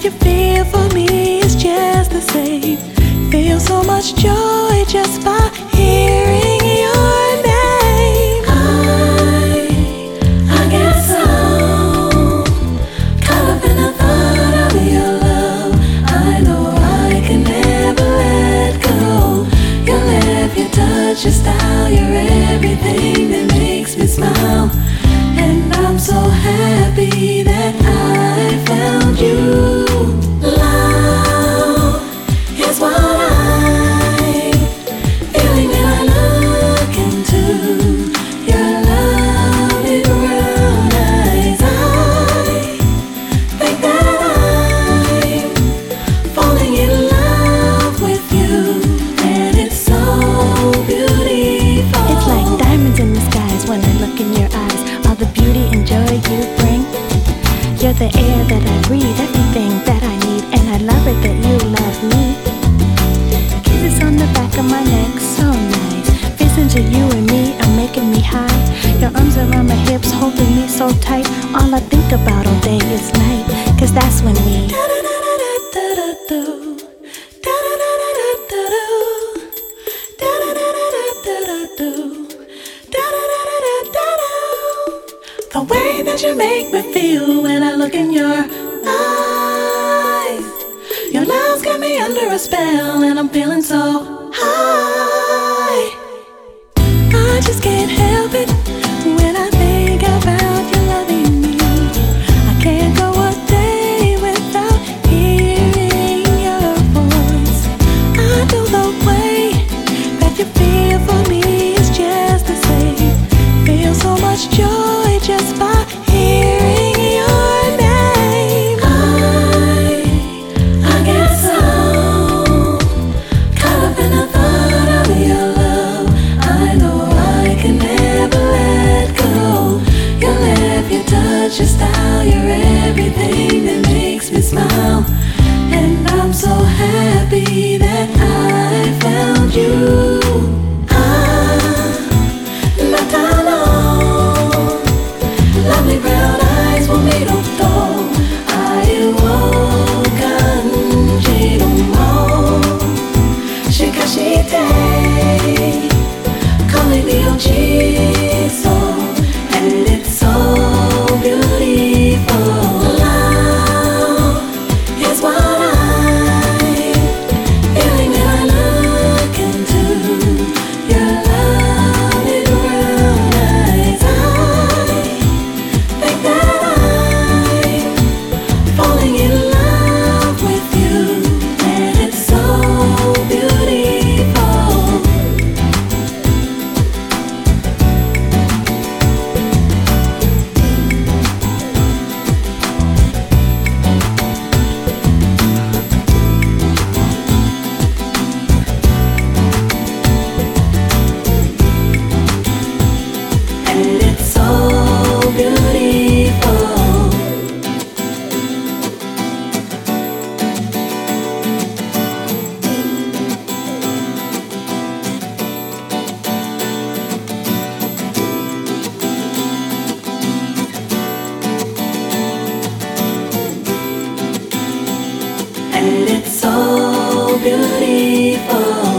that you feel for me is just the same. Feel so much joy just by hearing your name. I get so caught up in the thought of your love. I know I can never let go. Your laugh, your touch, your style, you're everything that makes me smile. And I'm so happy that I found you. Love is what I'm feeling when I look into your lovely brown eyes. I think that I'm falling in love with you, and it's so beautiful. It's like diamonds in the skies when I look in your eyes. All the beauty and joy you bring. You're the air that I breathe, everything that I need, and I love it that you love me. Kisses on the back of my neck, so nice. Visions of you and me are making me high. Your arms around my hips, holding me so tight. All I think about all day is night, 'cause that's when we the way that you make me feel when I look in your eyes. Your love's got me under a spell, and I'm feeling so high. I just can't help it when I think about you loving me. I can't go a day without hearing your voice. I know the way that you feel for me is just the same. Feel so much joy just by hearing your name. I get so caught up in the thought of your love. I know I can never let go. Your laugh, your touch, your style, you're everything that makes me smile. And I'm so happy that I found you. Lovely brown eyes will meet up though. I will kanji no mo. Shikashite, calling me Ochiso, and it's so beautiful. Love is what I'm feeling when I look into your lovely brown eyes. Falling in love with you, and it's so beautiful. And it's so beautiful. And it's so beautiful.